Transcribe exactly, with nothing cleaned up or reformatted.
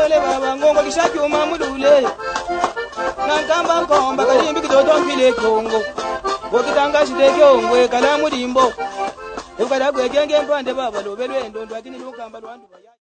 lole baba ngongo kishaki umamulule nankamba nkomba kalimbi kidodo mpile kongo wokitanga shideke ongwe kala mulimbo ukada gwegenge mpande baba lobelwe ndondo akini lukamba lwandu